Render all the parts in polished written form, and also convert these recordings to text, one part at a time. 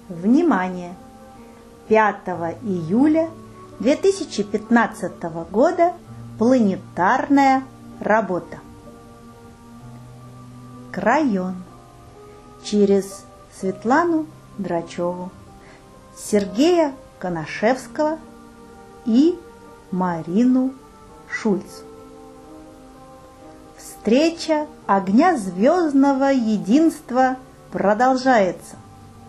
Внимание! 5 июля 2015 года планетарная работа. Крайон. Через Светлану Драчеву, Сергея Коношевского и Марину Шульц. Встреча огня звездного единства продолжается.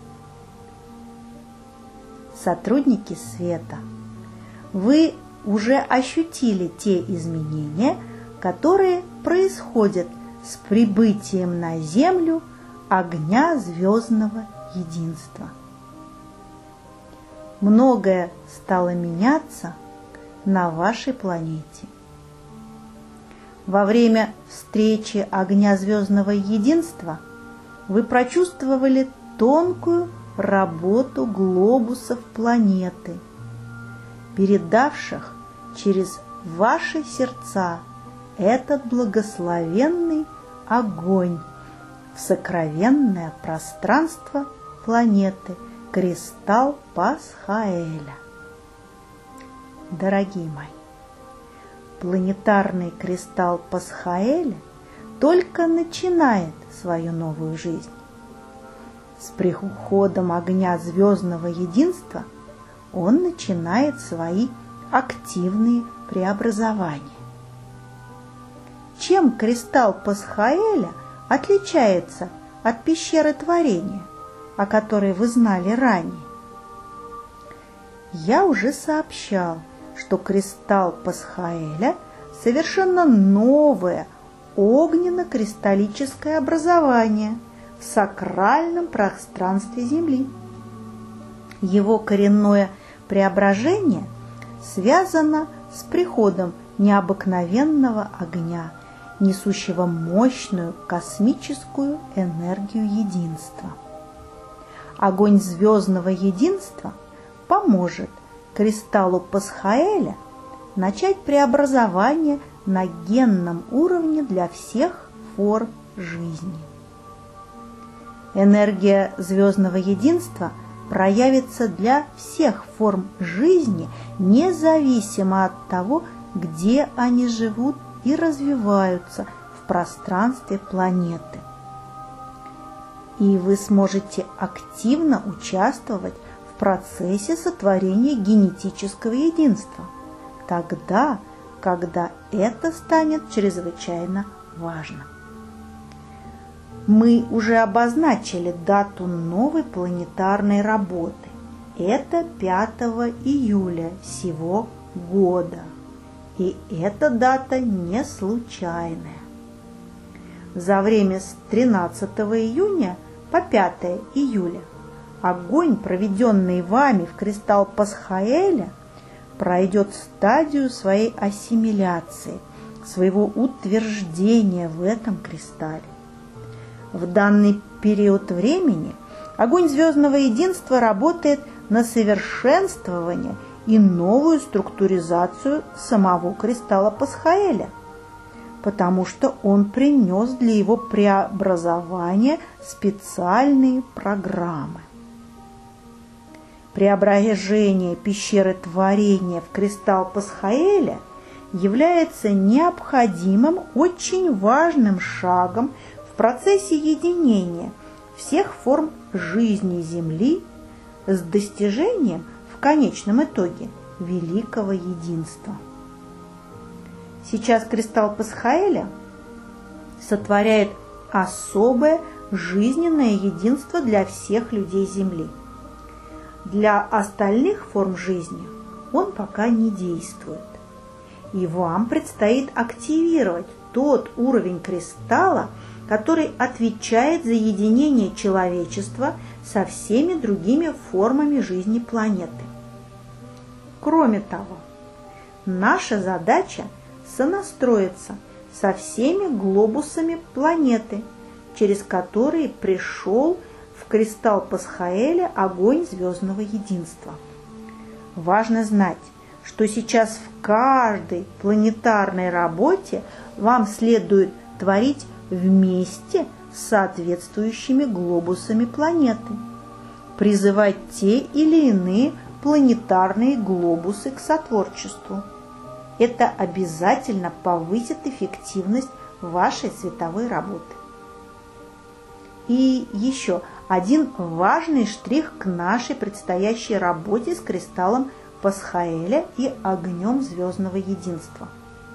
Сотрудники света, вы уже ощутили те изменения, которые происходят с прибытием на Землю огня звездного единства. Многое стало меняться на вашей планете. Во время встречи огня звездного единства вы прочувствовали тонкую работу глобусов планеты, передавших через ваши сердца этот благословенный огонь в сокровенное пространство планеты, кристалл Пасхаэля. Дорогие мои, планетарный кристалл Пасхаэля только начинает свою новую жизнь. С приходом огня звездного единства он начинает свои активные преобразования. Чем кристалл Пасхаэля отличается от пещеры творения, о которой вы знали ранее? Я уже сообщал, что кристалл Пасхаэля совершенно новое огненно-кристаллическое образование в сакральном пространстве Земли. Его коренное преображение связано с приходом необыкновенного огня, несущего мощную космическую энергию единства. Огонь звездного единства поможет кристаллу Пасхаэля начать преобразование на генном уровне для всех форм жизни. Энергия звездного единства проявится для всех форм жизни, независимо от того, где они живут и развиваются в пространстве планеты. И вы сможете активно участвовать в процессе сотворения генетического единства, тогда, когда это станет чрезвычайно важным. Мы уже обозначили дату новой планетарной работы. Это 5 июля сего года. И эта дата не случайная. За время с 13 июня по 5 июля огонь, проведенный вами в кристалл Пасхаэля, пройдет стадию своей ассимиляции, своего утверждения в этом кристалле. В данный период времени огонь звездного единства работает на совершенствование и новую структуризацию самого кристалла Пасхаэля, потому что он принес для его преобразования специальные программы. Преображение пещеры творения в кристалл Пасхаэля является необходимым, очень важным шагом в процессе единения всех форм жизни Земли с достижением в конечном итоге великого единства. Сейчас кристалл Пасхаэля сотворяет особое жизненное единство для всех людей Земли. Для остальных форм жизни он пока не действует. И вам предстоит активировать тот уровень кристалла, который отвечает за единение человечества со всеми другими формами жизни планеты. Кроме того, наша задача сонастроиться со всеми глобусами планеты, через которые пришел в кристалл Пасхаэля огонь звездного единства. Важно знать, что сейчас в каждой планетарной работе вам следует творить вместе с соответствующими глобусами планеты. призывать те или иные планетарные глобусы к сотворчеству. Это обязательно повысит эффективность вашей световой работы. И еще один важный штрих к нашей предстоящей работе с кристаллом Пасхаэля и огнем звездного единства.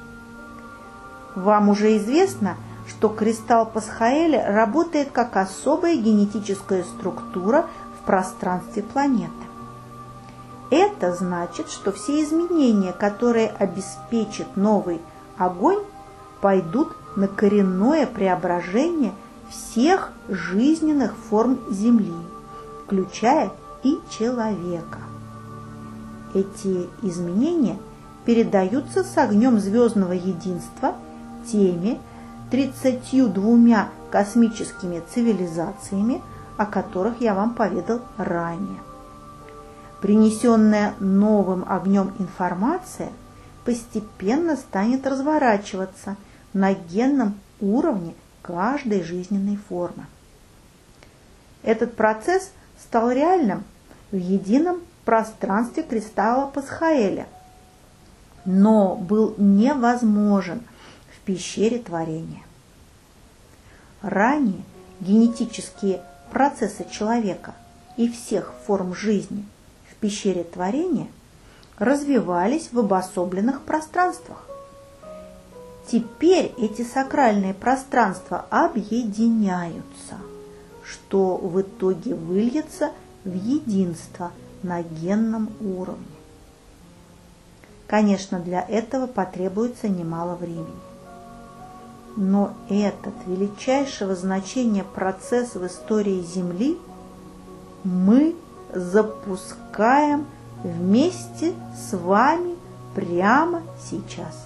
Вам уже известно, что кристалл Пасхаэля работает как особая генетическая структура в пространстве планеты. Это значит, что все изменения, которые обеспечит новый огонь, пойдут на коренное преображение всех жизненных форм Земли, включая и человека. Эти изменения передаются с огнем звездного единства теми 32 космическими цивилизациями, о которых я вам поведал ранее. Принесенная новым огнем информация постепенно станет разворачиваться на генном уровне каждой жизненной формы. Этот процесс стал реальным в едином пространстве кристалла Пасхаэля, но был невозможен в пещере творения. Ранее генетические процессы человека и всех форм жизни в пещере творения развивались в обособленных пространствах. Теперь эти сакральные пространства объединяются, что в итоге выльется в единство на генном уровне. Конечно, для этого потребуется немало времени. Но этот величайшего значения процесс в истории Земли мы запускаем вместе с вами прямо сейчас.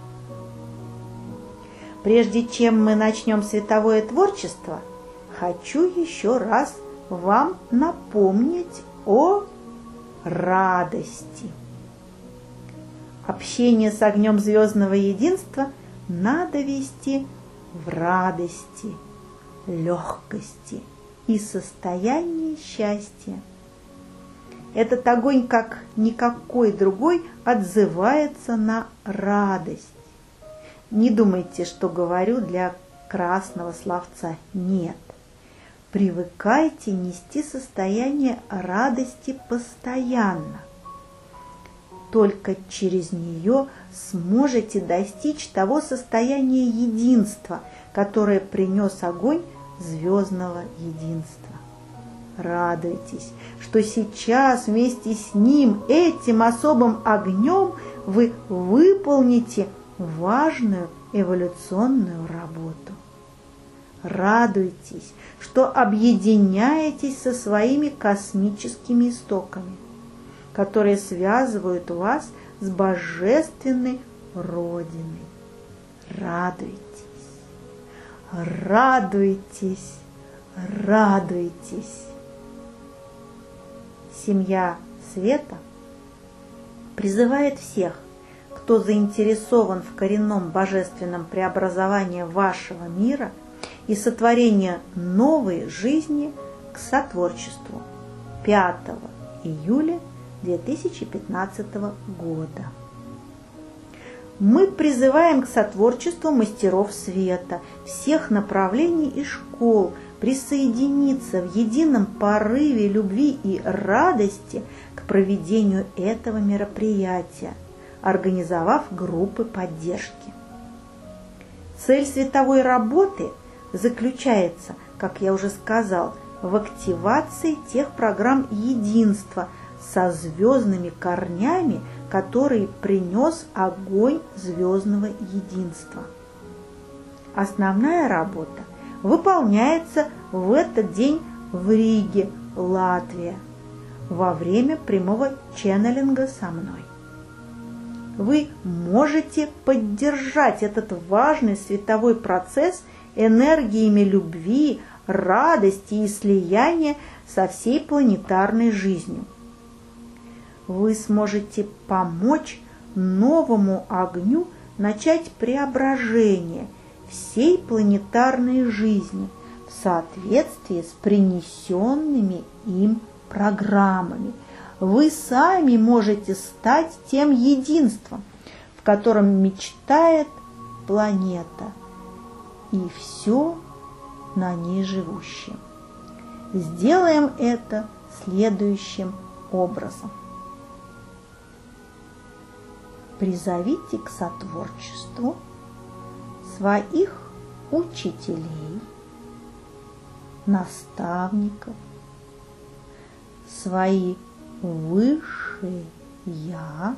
Прежде чем мы начнем световое творчество, хочу еще раз вам напомнить о радости. Общение с огнем звездного единства надо вести в радости, легкости и состоянии счастья. Этот огонь, как никакой другой, отзывается на радость. Не думайте, что говорю для красного словца. Нет. Привыкайте нести состояние радости постоянно. Только через нее сможете достичь того состояния единства, которое принес огонь звездного единства. Радуйтесь, что сейчас вместе с ним, этим особым огнем, вы выполните важную эволюционную работу. Радуйтесь, что объединяетесь со своими космическими истоками, которые связывают вас с божественной Родиной. Радуйтесь, радуйтесь, радуйтесь. Семья Света призывает всех, кто заинтересован в коренном божественном преобразовании вашего мира и сотворении новой жизни, к сотворчеству 5 июля 2015 года. Мы призываем к сотворчеству мастеров света всех направлений и школ присоединиться в едином порыве любви и радости к проведению этого мероприятия, организовав группы поддержки. Цель световой работы заключается, как я уже сказал, в активации тех программ единства со звездными корнями, который принес огонь звездного единства. Основная работа выполняется в этот день в Риге, Латвия, во время прямого ченнелинга со мной. Вы можете поддержать этот важный световой процесс энергиями любви, радости и слияния со всей планетарной жизнью. Вы сможете помочь новому огню начать преображение всей планетарной жизни в соответствии с принесенными им программами. Вы сами можете стать тем единством, в котором мечтает планета и все на ней живущее. Сделаем это следующим образом. Призовите к сотворчеству своих учителей, наставников, свои высшие «Я»,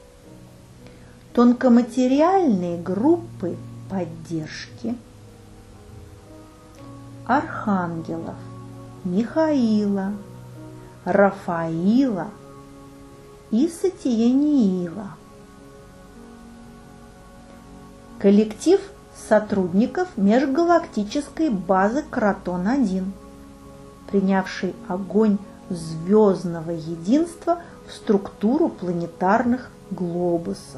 тонкоматериальные группы поддержки, архангелов Михаила, Рафаила и Сатиениила, коллектив сотрудников межгалактической базы Кротон-1, принявший огонь звездного единства в структуру планетарных глобусов,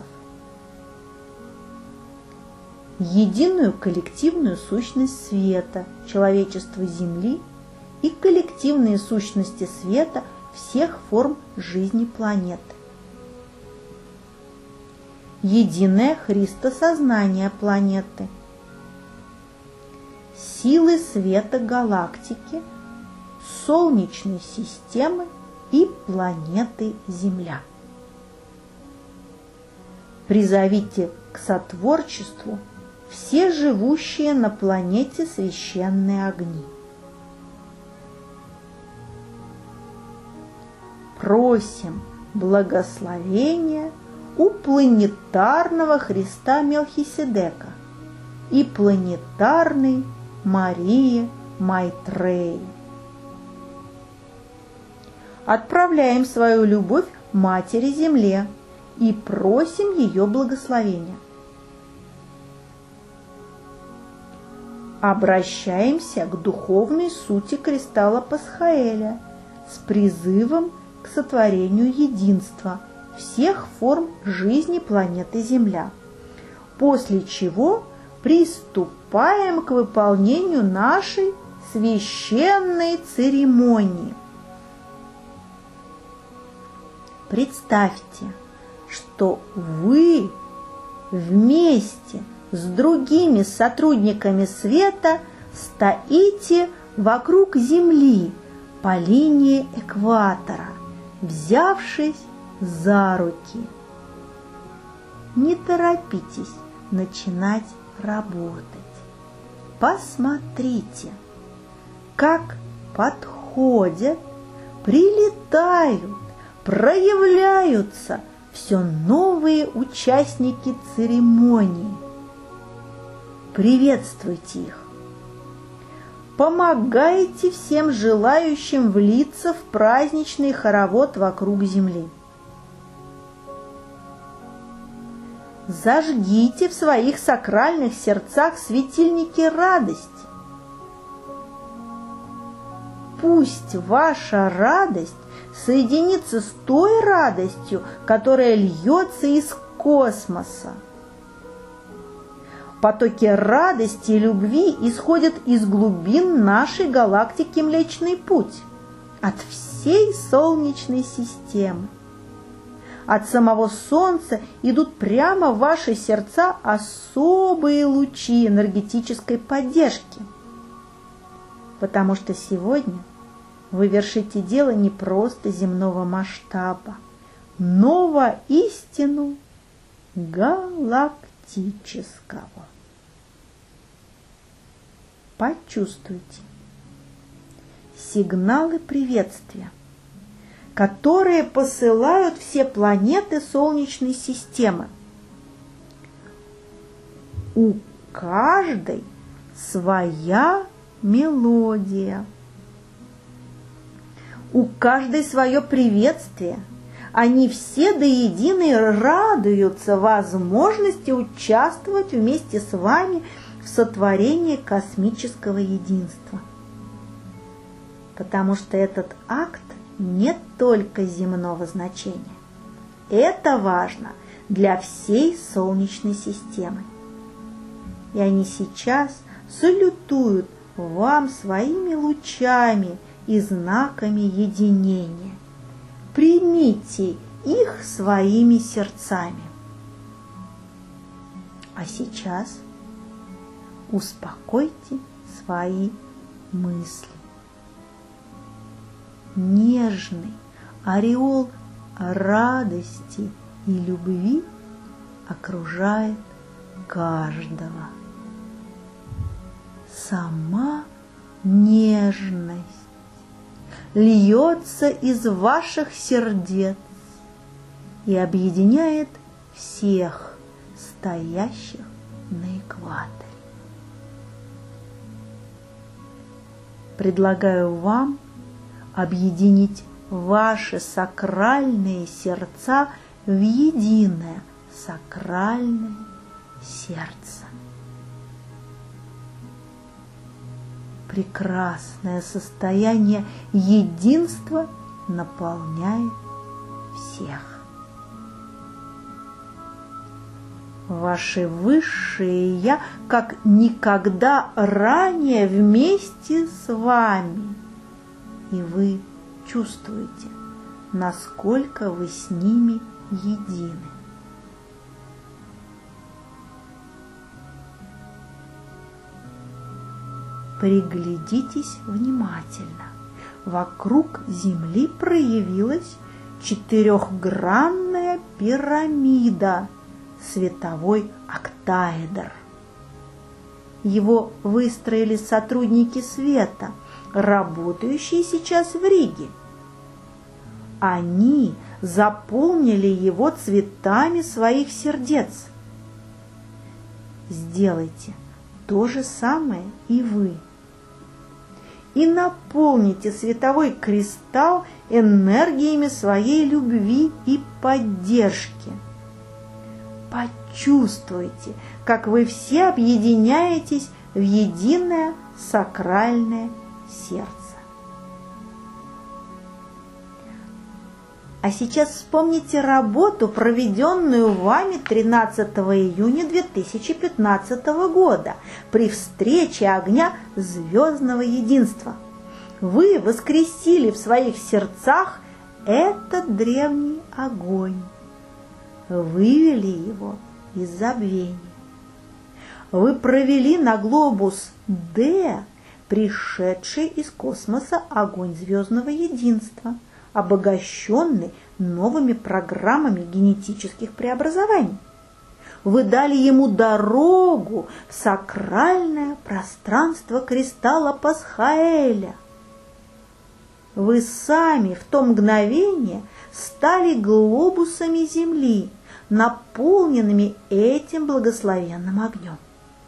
единую коллективную сущность света человечества Земли и коллективные сущности света всех форм жизни планеты, единое христосознание планеты, силы света галактики, Солнечной системы и планеты Земля. Призовите к сотворчеству все живущие на планете священные огни. Просим благословения у планетарного Христа Мелхиседека и планетарной Марии Майтреи. Отправляем свою любовь Матери Земле и просим ее благословения. Обращаемся к духовной сути кристалла Пасхаэля с призывом к сотворению единства всех форм жизни планеты Земля, после чего приступаем к выполнению нашей священной церемонии. Представьте, что вы вместе с другими сотрудниками света стоите вокруг Земли по линии экватора, взявшись за руки. Не торопитесь начинать работать. Посмотрите, как подходят, прилетают, проявляются все новые участники церемонии. Приветствуйте их. Помогайте всем желающим влиться в праздничный хоровод вокруг Земли. Зажгите в своих сакральных сердцах светильники радости. Пусть ваша радость соединится с той радостью, которая льется из космоса. Потоки радости и любви исходят из глубин нашей галактики Млечный Путь, от всей Солнечной системы. От самого Солнца идут прямо в ваши сердца особые лучи энергетической поддержки, потому что сегодня вы вершите дело не просто земного масштаба, но воистину галактического. Почувствуйте сигналы приветствия, которые посылают все планеты Солнечной системы. У каждой своя мелодия. У каждой свое приветствие. Они все до единой радуются возможности участвовать вместе с вами в сотворении космического единства. Потому что этот акт не только земного значения. Это важно для всей Солнечной системы. И они сейчас салютуют вам своими лучами и знаками единения. Примите их своими сердцами. А сейчас успокойте свои мысли. Нежный ореол радости и любви окружает каждого. Сама нежность льется из ваших сердец и объединяет всех стоящих на экваторе. Предлагаю вам объединить ваши сакральные сердца в единое сакральное сердце. Прекрасное состояние единства наполняет всех. Ваши высшие «Я» как никогда ранее вместе с вами, и вы чувствуете, насколько вы с ними едины. Приглядитесь внимательно. Вокруг Земли проявилась четырехгранная пирамида, световой октаэдр. Его выстроили сотрудники света, работающие сейчас в Риге. Они заполнили его цветами своих сердец. Сделайте то же самое и вы. И наполните световой кристалл энергиями своей любви и поддержки. Почувствуйте, как вы все объединяетесь в единое сакральное сердце. А сейчас вспомните работу, проведенную вами 13 июня 2015 года при встрече огня звездного единства. Вы воскресили в своих сердцах этот древний огонь, вывели его из забвения. Вы провели на глобус Д, пришедший из космоса огонь звездного единства, обогащенный новыми программами генетических преобразований. Вы дали ему дорогу в сакральное пространство кристалла Пасхаэля. Вы сами в то мгновение стали глобусами Земли, наполненными этим благословенным огнем.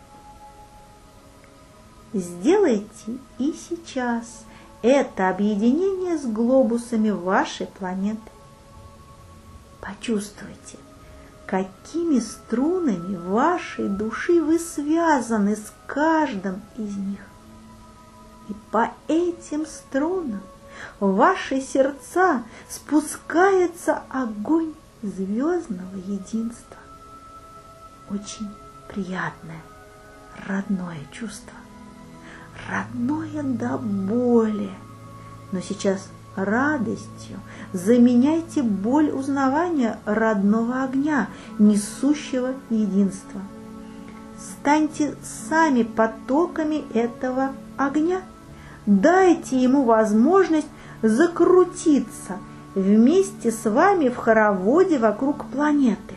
Сделайте и сейчас это объединение с глобусами вашей планеты. Почувствуйте, какими струнами вашей души вы связаны с каждым из них. И по этим струнам в ваши сердца спускается огонь звездного единства. Очень приятное, родное чувство. Родное до боли. Но сейчас радостью заменяйте боль узнавания родного огня, несущего единства. Станьте сами потоками этого огня. Дайте ему возможность закрутиться вместе с вами в хороводе вокруг планеты.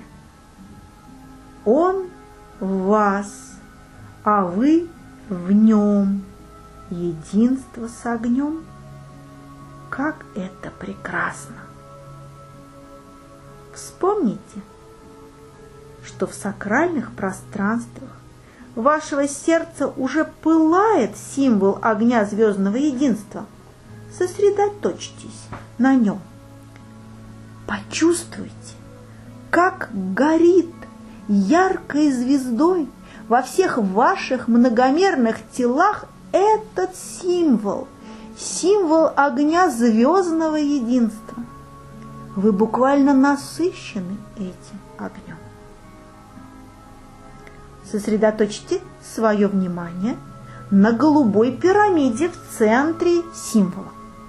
Он в вас, а вы в нем. Единство с огнем. Как это прекрасно! Вспомните, что в сакральных пространствах вашего сердца уже пылает символ огня звездного единства. Сосредоточьтесь на нем. Почувствуйте, как горит яркой звездой во всех ваших многомерных телах этот символ, символ огня звездного единства. Вы буквально насыщены этим огнем. Сосредоточьте свое внимание на голубой пирамиде в центре символа.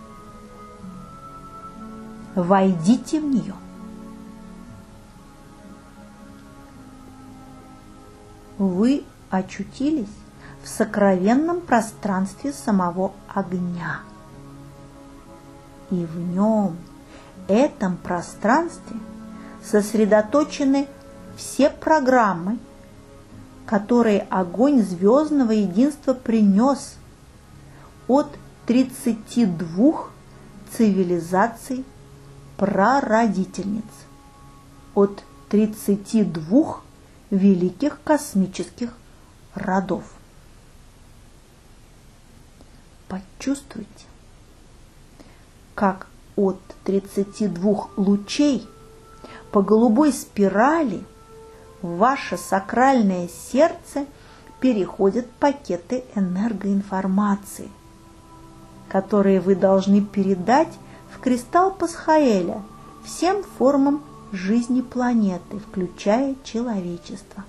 Войдите в нее. Вы очутились в сокровенном пространстве самого огня. И в нем, этом пространстве, сосредоточены все программы, которые огонь звездного единства принес от 32 цивилизаций прародительниц, от 32 великих космических родов. Почувствуйте, как от 32 лучей по голубой спирали в ваше сакральное сердце переходят пакеты энергоинформации, которые вы должны передать в кристалл Пасхаэля всем формам жизни планеты, включая человечество.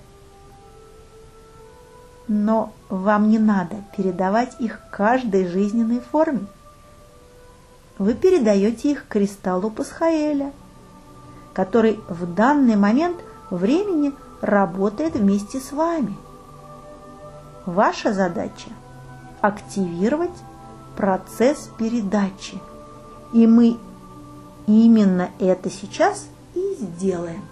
Но вам не надо передавать их каждой жизненной форме. Вы передаете их кристаллу Пасхаэля, который в данный момент времени работает вместе с вами. Ваша задача – активировать процесс передачи. И мы именно это сейчас и сделаем.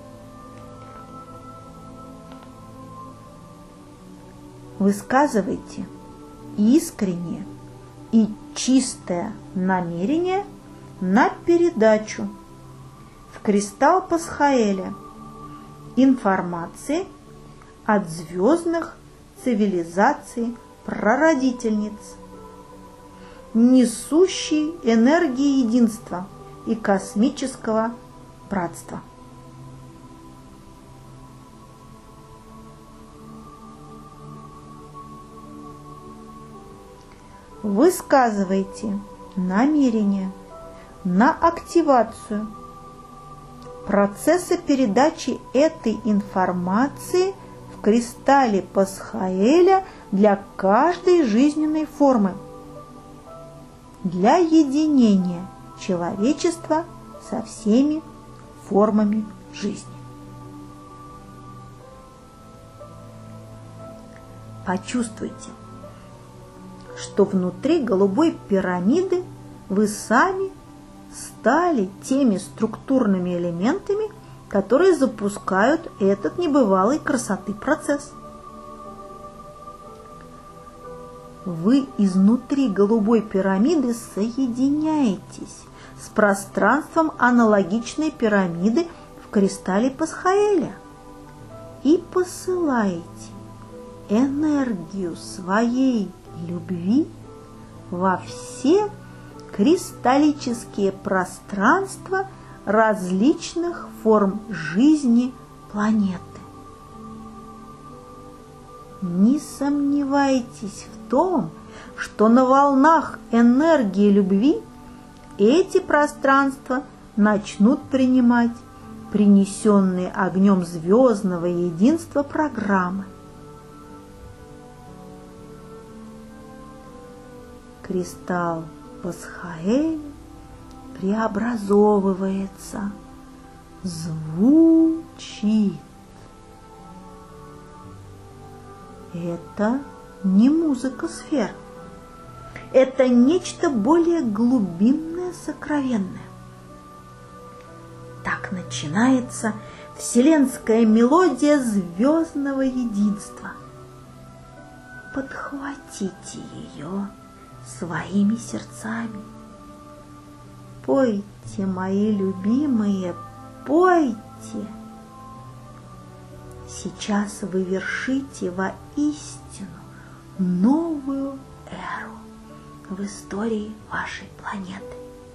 Высказывайте искреннее и чистое намерение на передачу в кристалл Пасхаэля информации от звездных цивилизаций прародительниц, несущей энергии единства и космического братства. Высказывайте намерение на активацию процесса передачи этой информации в кристалле Пасхаэля для каждой жизненной формы, для единения человечества со всеми формами жизни. Почувствуйте, что внутри голубой пирамиды вы сами стали теми структурными элементами, которые запускают этот небывалой красоты процесс. Вы изнутри голубой пирамиды соединяетесь с пространством аналогичной пирамиды в кристалле Пасхаэля и посылаете энергию своей любви во все кристаллические пространства различных форм жизни планеты. Не сомневайтесь в том, что на волнах энергии любви эти пространства начнут принимать принесенные огнем звездного единства программы. Кристалл Пасхаэля преобразовывается, звучит. Это не музыка сфер. Это нечто более глубинное, сокровенное. Так начинается вселенская мелодия звездного единства. Подхватите ее своими сердцами. Пойте, мои любимые, пойте. Сейчас вы вершите воистину новую эру в истории вашей планеты.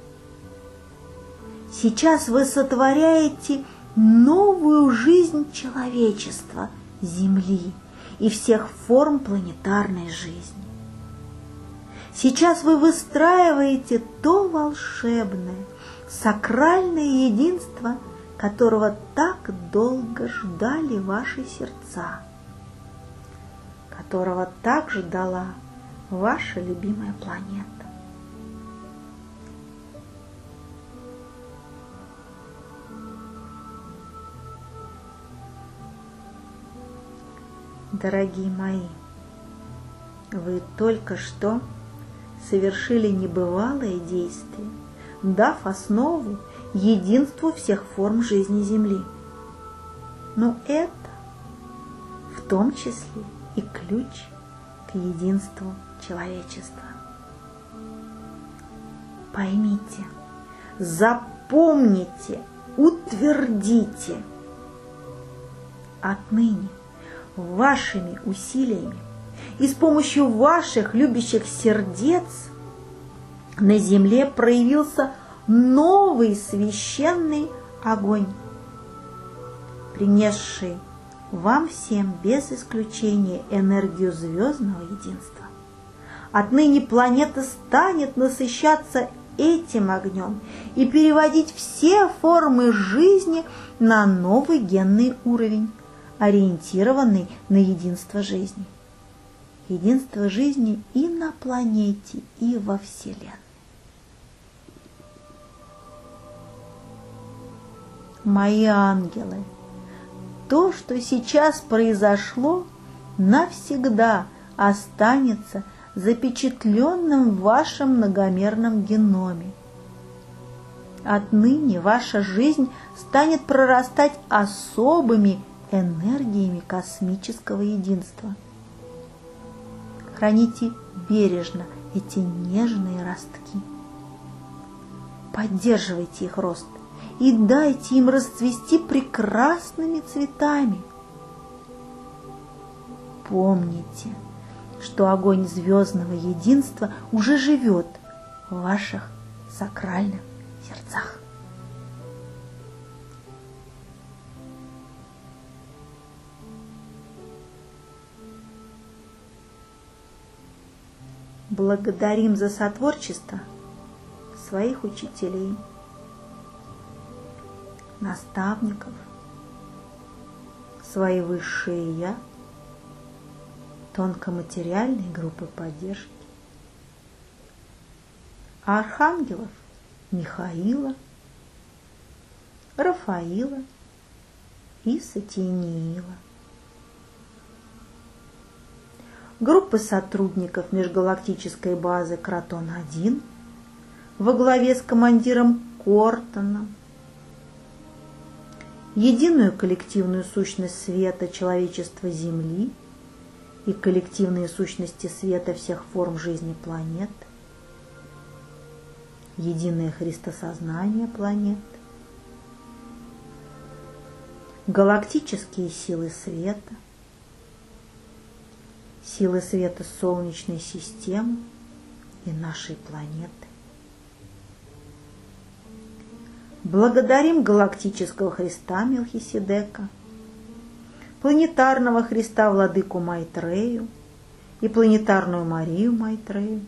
Сейчас вы сотворяете новую жизнь человечества, Земли и всех форм планетарной жизни. Сейчас вы выстраиваете то волшебное, сакральное единство, которого так долго ждали ваши сердца, которого так ждала ваша любимая планета. Дорогие мои, вы только что совершили небывалое действие, дав основу единству всех форм жизни Земли. Но это в том числе и ключ к единству человечества. Поймите, запомните, утвердите. Отныне вашими усилиями и с помощью ваших любящих сердец на земле проявился новый священный огонь, принесший вам всем без исключения энергию звездного единства. Отныне планета станет насыщаться этим огнем и переводить все формы жизни на новый генный уровень, ориентированный на единство жизни. Единство жизни и на планете, и во Вселенной. Мои ангелы, то, что сейчас произошло, навсегда останется запечатленным в вашем многомерном геноме. Отныне ваша жизнь станет прорастать особыми энергиями космического единства. Храните бережно эти нежные ростки. Поддерживайте их рост и дайте им расцвести прекрасными цветами. Помните, что огонь звездного единства уже живет в ваших сакральных сердцах. Благодарим за сотворчество своих учителей, наставников, свои высшие «Я», тонкоматериальной группы поддержки, архангелов Михаила, Рафаила и Сатиниила, группы сотрудников межгалактической базы Кротон-1 во главе с командиром Кортоном, единую коллективную сущность света человечества Земли и коллективные сущности света всех форм жизни планет, единое христосознание планет, галактические силы света, силы света Солнечной системы и нашей планеты. Благодарим галактического Христа Мелхиседека, планетарного Христа Владыку Майтрею и планетарную Марию Майтрею.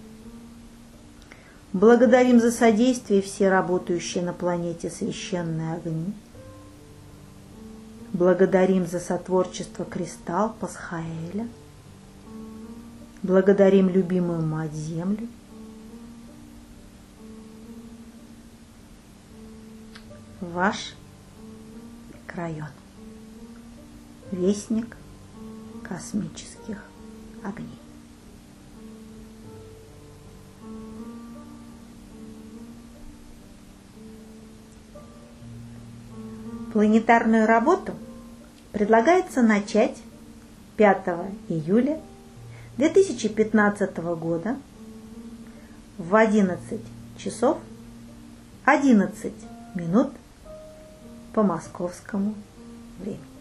Благодарим за содействие все работающие на планете священные огни. Благодарим за сотворчество кристалл Пасхаэля. Благодарим любимую Мать Землю. Ваш Крайон, вестник космических огней. Планетарную работу предлагается начать 5 июля 2015 года в 11 часов 11 минут по московскому времени.